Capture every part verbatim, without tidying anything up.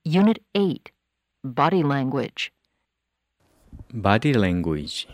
Unit eight, Body Language. Body language.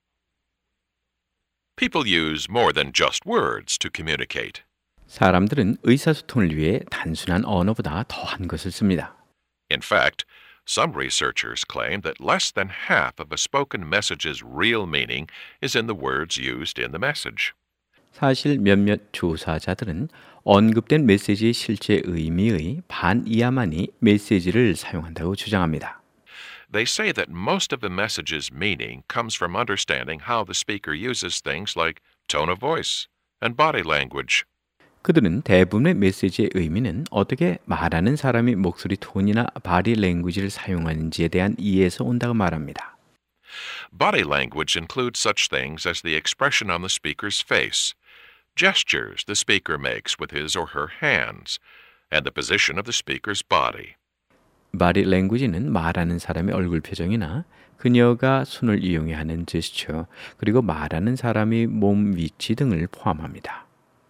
People use more than just words to communicate. 사람들은 의사소통을 위해 단순한 언어보다 더한 것을 씁니다. In fact, some researchers claim that less than half of a spoken message's real meaning is in the words used in the message. 사실 몇몇 조사자들은 언급된 메시지의 실제 의미의 반 이하만이 메시지를 사용한다고 주장합니다. They say that most of the message's meaning comes from understanding how the speaker uses things like tone of voice and body language. 그들은 대부분의 메시지의 의미는 어떻게 말하는 사람이 목소리 톤이나 바디 랭귀지를 사용하는지에 대한 이해에서 온다고 말합니다. Body language includes such things as the expression on the speaker's face, gestures the speaker makes with his or her hands, and the position of the speaker's body. 바디 랭귀지는 말하는 사람의 얼굴 표정이나 그녀가 손을 이용해 하는 제스처, 그리고 말하는 사람의 몸 위치 등을 포함합니다.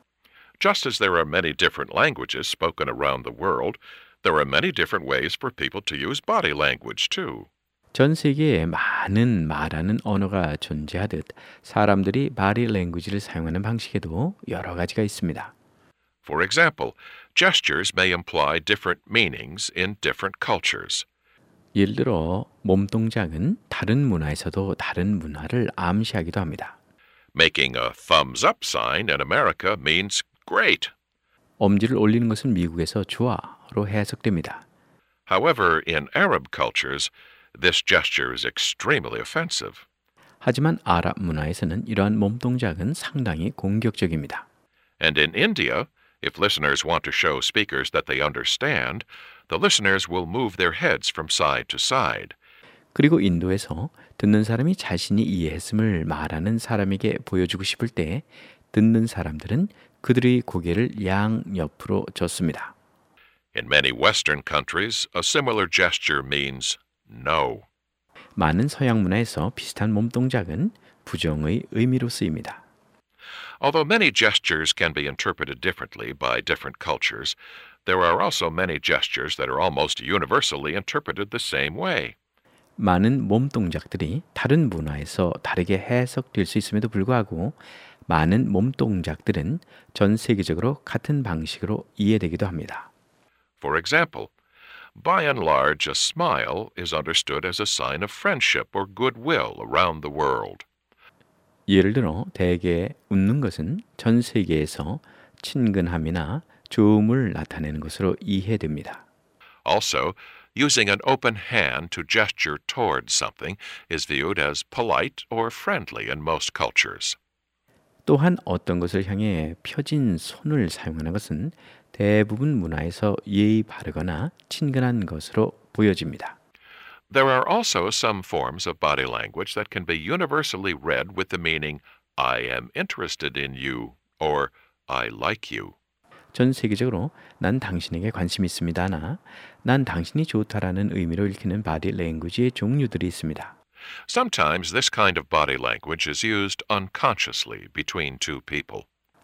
Just as there are many different languages spoken around the world, there are many different ways for people to use body language too. 전 세계에 많은 말하는 언어가 존재하듯 사람들이 바디 랭귀지를 사용하는 방식에도 여러 가지가 있습니다. For example, gestures may imply different meanings in different cultures. 예를 들어 몸 동작은 다른 문화에서도 다른 문화를 암시하기도 합니다. Making a thumbs up sign in America means great. 엄지를 올리는 것은 미국에서 좋아로 해석됩니다. However, in Arab cultures, this gesture is extremely offensive. 하지만 아랍 문화에서는 이러한 몸 동작은 상당히 공격적입니다. And in India, if listeners want to show speakers that they understand, the listeners will move their heads from side to side. 그리고 인도에서 듣는 사람이 자신이 이해했음을 말하는 사람에게 보여주고 싶을 때 듣는 사람들은 그들의 고개를 양옆으로 젓습니다. In many Western countries, a similar gesture means no. 많은 서양 문화에서 비슷한 몸 동작은 부정의 의미로 쓰입니다. Although many gestures can be interpreted differently by different cultures, there are also many gestures that are almost universally interpreted the same way. 많은 몸 동작들이 다른 문화에서 다르게 해석될 수 있음에도 불구하고 많은 몸 동작들은 전 세계적으로 같은 방식으로 이해되기도 합니다. For example, by and large, a smile is understood as a sign of friendship or goodwill around the world. 예를 들어 대개 웃는 것은 전 세계에서 친근함이나 좋음을 나타내는 것으로 이해됩니다. Also, using an open hand to gesture towards something is viewed as polite or friendly in most cultures. 또한 어떤 것을 향해 펴진 손을 사용하는 것은 대부분 문화에서 예의 바르거나 친근한 것으로 보여집니다. There are also some forms of body language that can be universally read with the meaning I am interested in you or I like you. 전 세계적으로 난 당신에게 관심이 있습니다나 난 당신이 좋다라는 의미로 읽히는 바디 랭귀지의 종류들이 있습니다. Sometimes this kind of body language is used unconsciously between two people.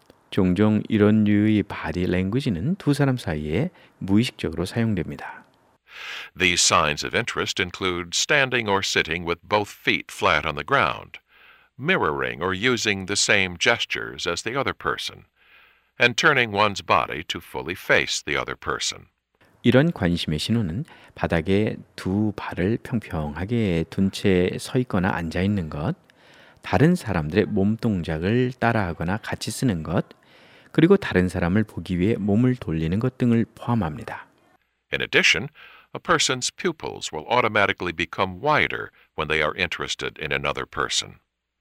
종종 이런 류의 바디 랭귀지는 두 사람 사이에 무의식적으로 사용됩니다. These signs of interest include standing or sitting with both feet flat on the ground, mirroring or using the same gestures as the other person, and turning one's body to fully face the other person. 이런 관심의 신호는 바닥에 두 발을 평평하게 둔 채 서 있거나 앉아 있는 것, 다른 사람들의 몸 동작을 따라하거나 같이 쓰는 것, 그리고 다른 사람을 보기 위해 몸을 돌리는 것 등을 포함합니다. In addition, a person's pupils will automatically become wider when they are interested in another person.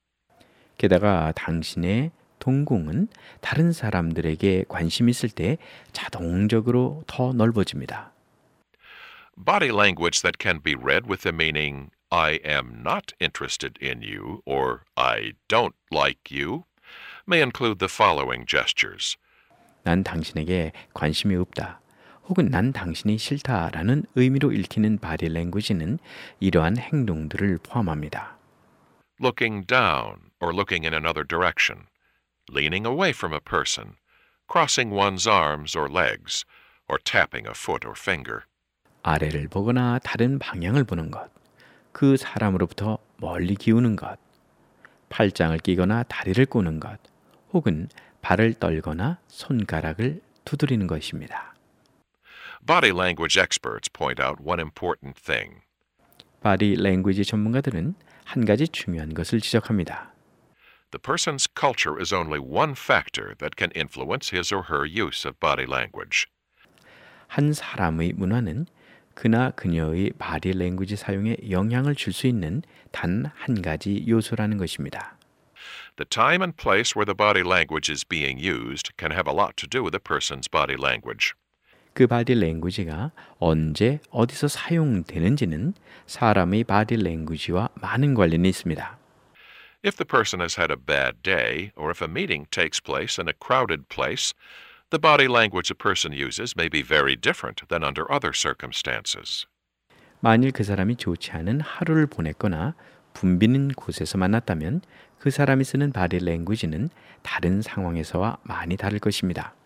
게다가 당신의 동공은 다른 사람들에게 관심 있을 때 자동적으로 더 넓어집니다. Body language that can be read with the meaning I am not interested in you or I don't like you may include the following gestures. 난 당신에게 관심이 없다. 혹은 난 당신이 싫다라는 의미로 읽히는 바디 랭귀지는 이러한 행동들을 포함합니다. Looking down or looking in another direction, leaning away from a person, crossing one's arms or legs, or tapping a foot or finger. 아래를 보거나 다른 방향을 보는 것, 그 사람으로부터 멀리 기우는 것, 팔짱을 끼거나 다리를 꼬는 것, 혹은 발을 떨거나 손가락을 두드리는 것입니다. Body language experts point out one important thing. 바디 랭귀지 전문가들은 한 가지 중요한 것을 지적합니다. The person's culture is only one factor that can influence his or her use of body language. 한 사람의 문화는 그나 그녀의 바디 랭귀지 사용에 영향을 줄 수 있는 단 한 가지 요소라는 것입니다. The time and place where the body language is being used can have a lot to do with a person's body language. 그 바디 랭귀지가 언제 어디서 사용되는지는 사람의 바디 랭귀지와 많은 관련이 있습니다. If the person has had a bad day, or if a meeting takes place in a crowded place, the body language a person uses may be very different than under other circumstances. 만일 그 사람이 좋지 않은 하루를 보냈거나 붐비는 곳에서 만났다면 그 사람이 쓰는 바디 랭귀지는 다른 상황에서와 많이 다를 것입니다.